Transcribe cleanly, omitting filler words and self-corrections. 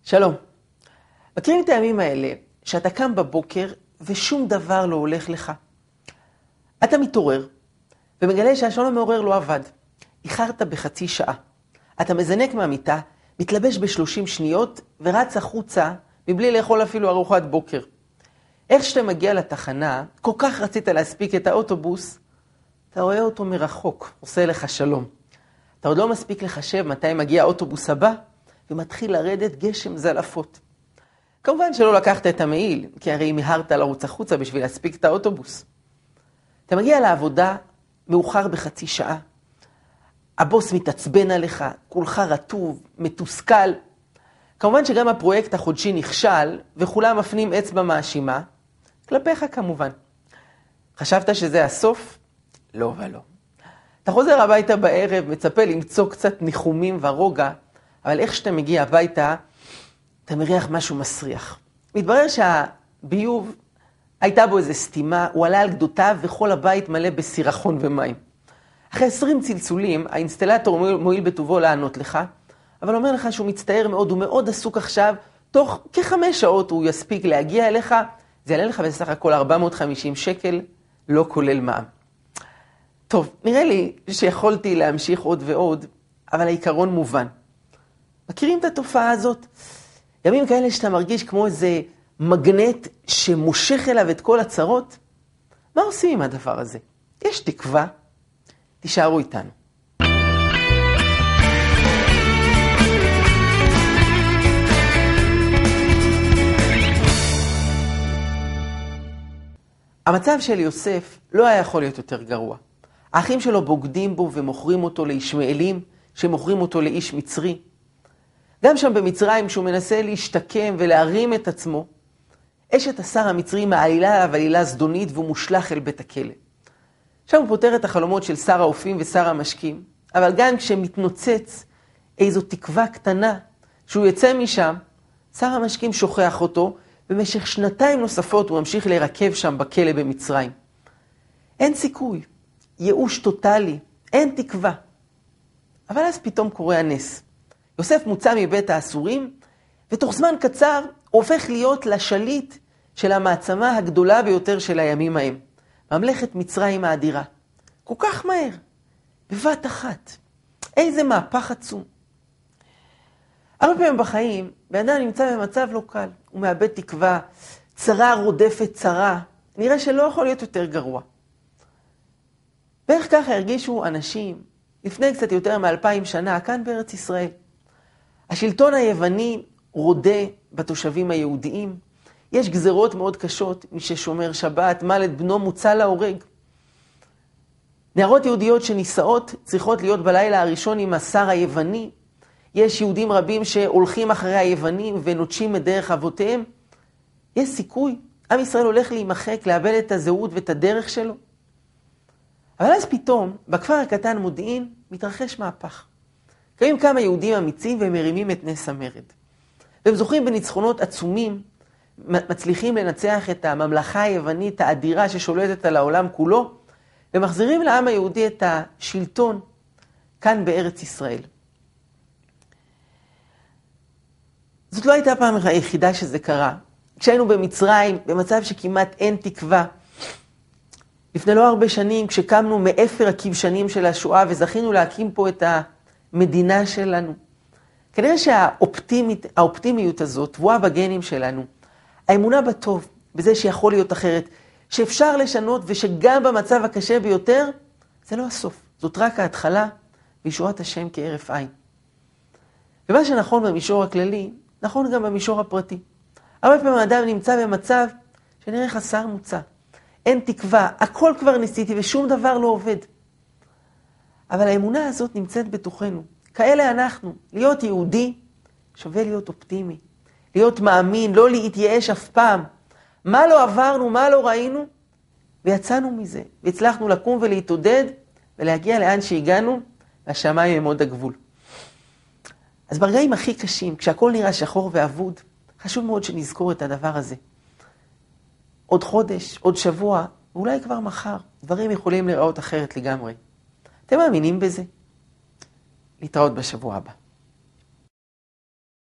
שלום. מכירים את הימים האלה שאתה קם בבוקר ושום דבר לא הולך לך? אתה מתעורר ומגלה שהשעון המעורר לא עבד. איחרת בחצי שעה. אתה מזנק מהמיטה, מתלבש ב30 שניות ורץ החוצה מבלי לאכול אפילו ארוחת בוקר. איך שאתה מגיע לתחנה, כל כך רצית להספיק את האוטובוס, אתה רואה אותו מרחוק, עושה לך שלום. אתה עוד לא מספיק לחשב מתי מגיע האוטובוס הבא, ומתחיל לרדת גשם זלעפות. כמובן שלא לקחת את המעיל, כי הרי מיהרת לרוץ החוצה בשביל להספיק את האוטובוס. אתה מגיע לעבודה מאוחר בחצי שעה. הבוס מתעצבן עליך, כולך רטוב, מתוסכל. כמובן שגם הפרויקט החודשי נכשל, וכולם מפנים אצבע מאשימה, כלפיך כמובן. חשבת שזה הסוף? לא ולא. אתה חוזר הביתה בערב, מצפה למצוא קצת ניחומים ורוגע, אבל איך שאתה מגיע הביתה, אתה מריח משהו מסריח. מתברר שהביוב הייתה בו איזו סתימה, הוא עלה על גדותיו וכל הבית מלא בסירחון ומים. אחרי 20 צלצולים, האינסטלטור מועיל בטובו לענות לך, אבל אומר לך שהוא מצטער מאוד, הוא מאוד עסוק עכשיו, תוך כ5 שעות הוא יספיק להגיע אליך, זה יעלה לך בסך הכל 450 שקל, לא כולל מע"מ. טוב, נראה לי שיכולתי להמשיך עוד ועוד, אבל העיקרון מובן. מכירים את התופעה הזאת? ימים כאלה שאתה מרגיש כמו איזה מגנט שמושך אליו את כל הצרות? מה עושים עם הדבר הזה? יש תקווה? תישארו איתנו. המצב של יוסף לא היה יכול להיות יותר גרוע. האחים שלו בוגדים בו ומוכרים אותו לישמעאלים, שמוכרים אותו לאיש מצרי. גם שם במצרים, שהוא מנסה להשתקם ולהרים את עצמו, אשת השר המצרי מעלילה עליו עלילה זדונית והוא מושלך אל בית הכלא. שם הוא פותר את החלומות של שר האופים ושר המשקים, אבל גם כשמתנוצץ איזו תקווה קטנה שהוא יצא משם, שר המשקים שוכח אותו, במשך 2 נוספות הוא ממשיך להירקב שם בכלא במצרים. אין סיכוי, ייאוש טוטלי, אין תקווה. אבל אז פתאום קורה הנס. יוסף מוצא מבית האסורים, ותוך זמן קצר הוא הופך להיות לשליט של המעצמה הגדולה ביותר של הימים ההם. ממלכת מצרים האדירה. כל כך מהר, בבת אחת. איזה מהפך עצום. הרבה פעמים בחיים, באדם נמצא במצב לא קל. הוא מאבד תקווה, צרה רודפת צרה. נראה שלא יכול להיות יותר גרוע. ואיך ככה הרגישו אנשים, לפני קצת יותר מ2000 שנה, כאן בארץ ישראל. השלטון היווני רודה בתושבים היהודיים. יש גזרות מאוד קשות, מי ששומר שבת, מלט בנו מוצא להורג. נערות יהודיות שנישאות צריכות להיות בלילה הראשון עם השר היווני. יש יהודים רבים שהולכים אחרי היוונים ונוטשים את דרך אבותיהם. יש סיכוי, עם ישראל הולך להימחק, לאבד את הזהות ואת הדרך שלו. אבל אז פתאום, בכפר הקטן מודיעין, מתרחש מהפך. קיימים כמה יהודים אמיצים והם מרימים את נס המרד. והם זוכים בניצחונות עצומים, מצליחים לנצח את הממלכה היוונית האדירה ששולטת על העולם כולו, ומחזירים לעם היהודי את השלטון כאן בארץ ישראל. זאת לא הייתה הפעם היחידה שזה קרה. כשהיינו במצרים, במצב שכמעט אין תקווה, לפני לא הרבה שנים, כשקמנו מאפר הכבשנים של השואה וזכינו להקים פה את המדינה שלנו, כנראה שהאופטימיות הזאת טבועה בגנים שלנו. האמונה בטוב, בזה שיכול להיות אחרת, שאפשר לשנות ושגם במצב הקשה ביותר, זה לא הסוף. זאת רק ההתחלה וישועת השם כהרף עין. ומה שנכון במישור הכללי, נכון גם במישור הפרטי. הרבה פעמים האדם נמצא במצב שנראה חסר מוצא. אין תקווה, הכל כבר ניסיתי ושום דבר לא עובד. אבל האמונה הזאת נמצאת בתוכנו. כאלה אנחנו, להיות יהודי שווה להיות אופטימי. להיות מאמין, לא להתייאש אף פעם. מה לא עברנו, מה לא ראינו, ויצאנו מזה. והצלחנו לקום ולהתעודד ולהגיע לאן שהגענו, והשמיים הם עוד הגבול. אז ברגעים הכי קשים, כשהכל נראה שחור ואבוד, חשוב מאוד שנזכור את הדבר הזה. עוד חודש, עוד שבוע, ואולי כבר מחר, דברים יכולים לראות אחרת לגמרי. אתם מאמינים בזה? להתראות בשבוע הבא.